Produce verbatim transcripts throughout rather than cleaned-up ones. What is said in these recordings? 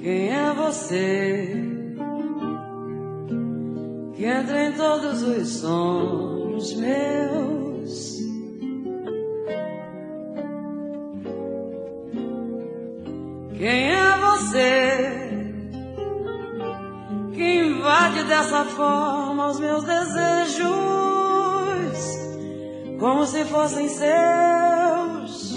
Quem é você que entra em todos os sonhos meus? Quem é você que invade dessa forma os meus desejos, como se fossem seus?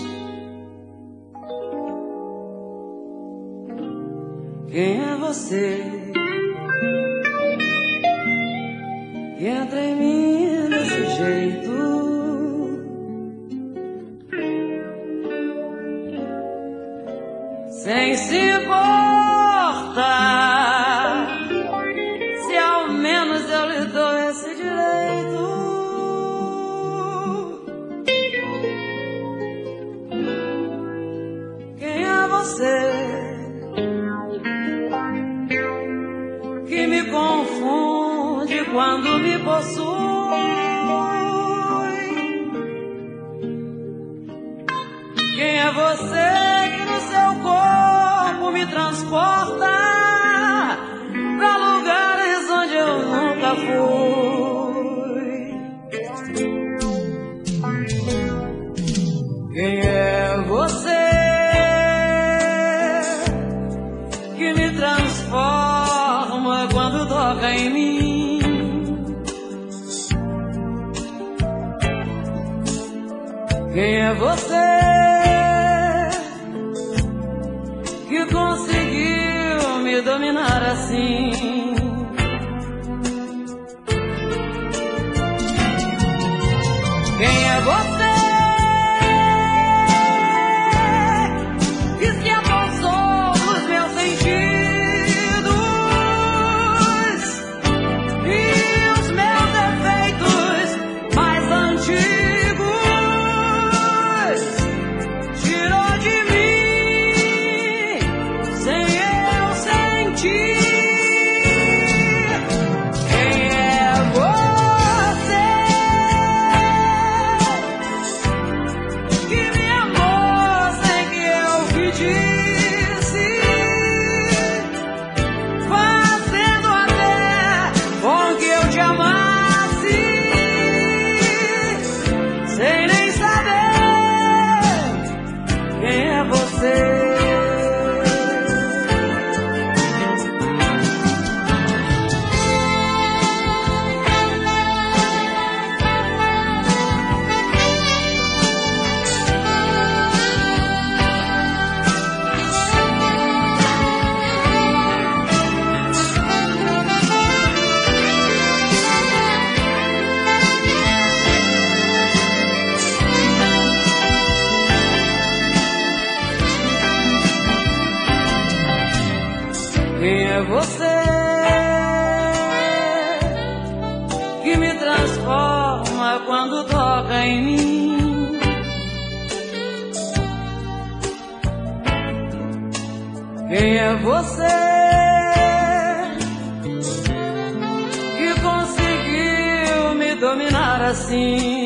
Quem é você que entra em mim desse jeito, sem se importar se ao menos eu lhe dou esse direito? Quem é você que me confunde quando me possui? Quem é você que no seu corpo me transporta pra lugares onde eu nunca fui? Quem é você que me transforma quando toca em mim? Quem é você que conseguiu me dominar assim? Quem é você que se apossou dos meus sentidos e os meus defeitos mais antigos tirou de mim sem eu sentir? Quem é você que me amou sem que eu pedisse, fazendo até com que eu te amasse, sem nem saber? Quem é você? Quem é você que me transforma quando toca em mim? Quem é você que conseguiu me dominar assim?